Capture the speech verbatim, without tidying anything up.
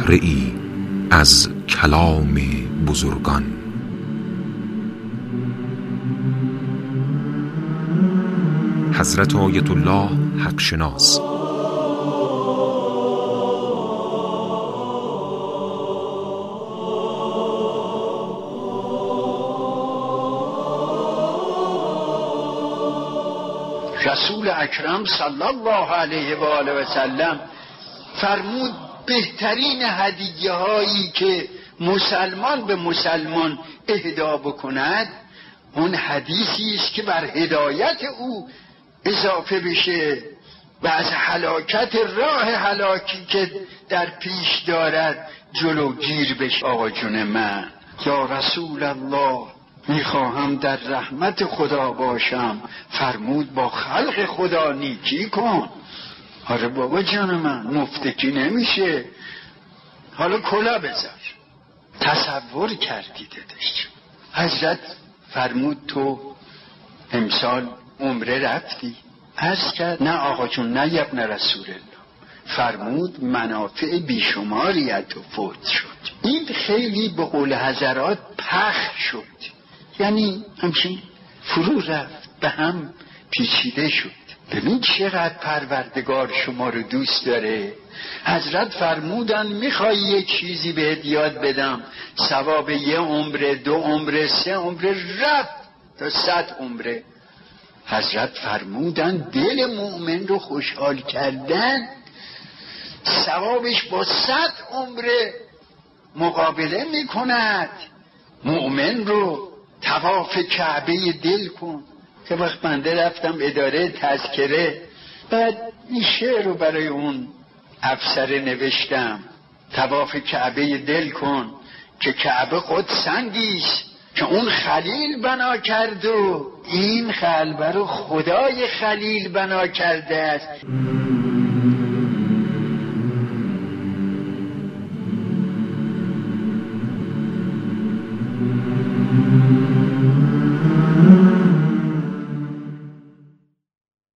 بهره ای از کلام بزرگان. حضرت آیت الله حق شناس. رسول اکرم صلی الله علیه و آله و سلم فرمود بهترین هدیه هایی که مسلمان به مسلمان اهدا بکند اون حدیثی است که بر هدایت او اضافه بشه و از هلاکت راه هلاکی که در پیش دارد جلوگیر بشه. آقا جون من، یا رسول الله میخواهم در رحمت خدا باشم. فرمود با خلق خدا نیکی کن. آره بابا جان من، مفتکی نمیشه. حالا کلا بذار. تصور کردی دادش. حضرت فرمود تو امسال عمره رفتی؟ عرض کرد نه آقا جون، نه ابن رسول الله. فرمود منافع بیشماری از تو فوت شد. این خیلی به قول حضرات پخ شد، یعنی همچین فرو رفت، به هم پیچیده شد. ببین چقدر پروردگار شما رو دوست داره. حضرت فرمودن میخوای یک چیزی بهت یاد بدم، ثواب یه عمره، دو عمره، سه عمره رفت تا صد عمره. حضرت فرمودن دل مؤمن رو خوشحال کردن ثوابش با صد عمره مقابله میکند. مؤمن رو طواف کعبه دل کن. که وقت بنده رفتم اداره تذکره، بعد این شعر رو برای اون افسر نوشتم، طواف کعبه دل کن که کعبه خود سنگیست که اون خلیل بنا کرد و این قلب رو خدای خلیل بنا کرده است.